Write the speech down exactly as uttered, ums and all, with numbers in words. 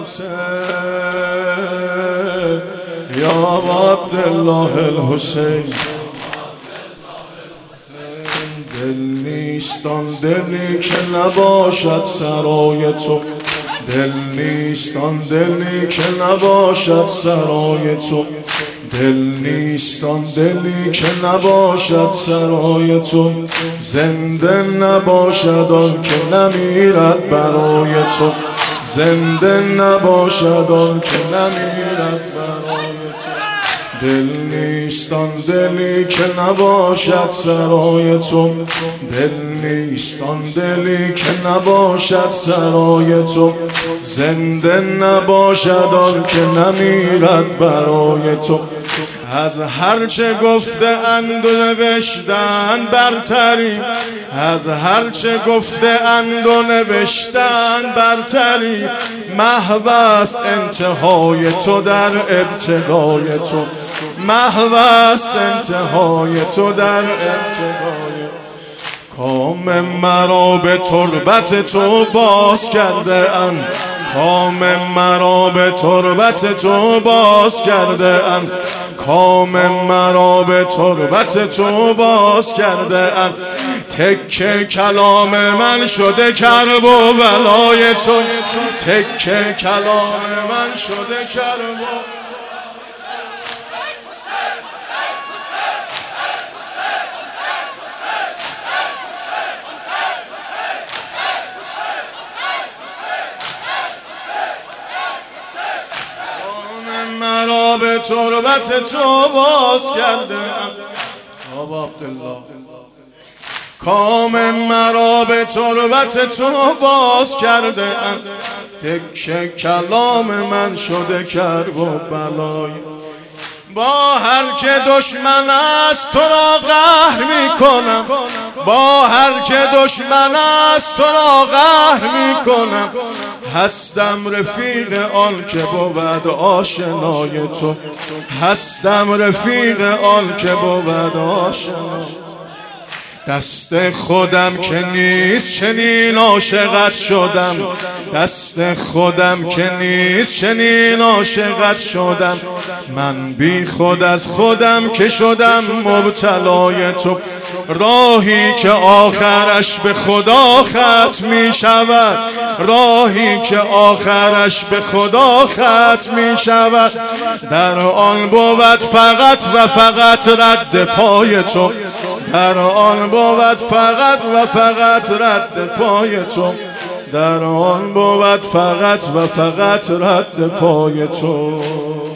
الحسین یا عبدالله الحسین. دل نیست آن دلی که نباشد سرای تو، دل نیست آن دلی که نباشد سرای تو، دل نیست آن دلی که نباشد سرای تو، زنده نباشد آن که نمیرد برای تو، زنده نباشد آن که نمیرد برای تو. دل نیست آن دلی که نباشد سرای تو، دل نیست آن دلی که نباشد سرای تو، زنده نباشد آن که نمیرد برای تو. از هرچه گفته اند و نوشتن برتری، از هرچه گفته اند و نوشتن برتری، محو است انتهای تو در ابتدای تو، محو است انتهای تو در ابتدای. کام مرا به تربت تو باز کرده اند، کام مرا به تربت تو باز کرده اند، کام مرا به تربت تو باز کرده اند. تکه کلام من شده کرب و بلای تو، تکه کلام من شده کرب و مرا به تربت تو باز کرده ام. آقا عبدالله کام مرا به تربت تو باز کرده ام. تکه کلام من شده کرب و بلای. با هر که دشمن است تو را قهر می کنم، با هر که دشمن است تو را قهر می کنم. هستم رفیق آن که بود آشنای تو، هستم رفیق آن که بود آشنای. دست خودم که نیست چنین عاشقت شدم، دست خودم که نیست چنین عاشقت شدم. من بی خود از خودم که شدم مبتلای تو. راهی که آخرش به خدا ختم می شود، راهی که آخرش به خدا ختم می شود، در آن بود فقط و فقط رد پای تو، در آن بود فقط و فقط رد پای تو، در آن بود فقط و فقط رد پای تو.